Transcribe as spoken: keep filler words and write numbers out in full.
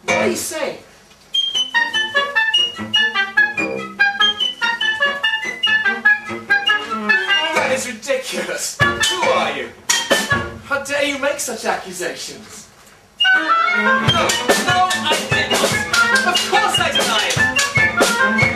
What are you saying? That is ridiculous. Who are you? How dare you make such accusations? No, no, I did not. Of course I deny it.